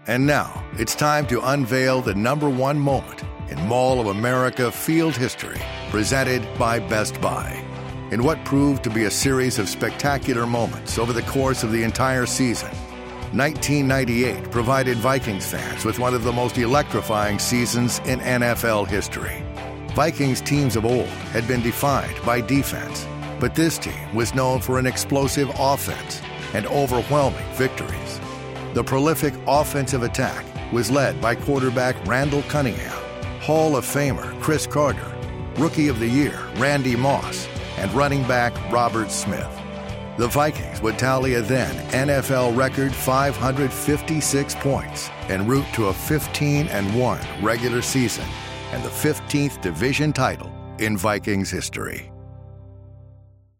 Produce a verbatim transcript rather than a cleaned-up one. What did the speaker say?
And now, it's time to unveil the number one moment in Mall of America field history, presented by Best Buy. In what proved to be a series of spectacular moments over the course of the entire season, nineteen ninety-eight provided Vikings fans with one of the most electrifying seasons in N F L history. Vikings teams of old had been defined by defense, but this team was known for an explosive offense and overwhelming victories. The prolific offensive attack was led by quarterback Randall Cunningham, Hall of Famer Chris Carter, Rookie of the Year Randy Moss, and running back Robert Smith. The Vikings would tally a then N F L record five hundred fifty-six points en route to a fifteen and one regular season and the fifteenth division title in Vikings history.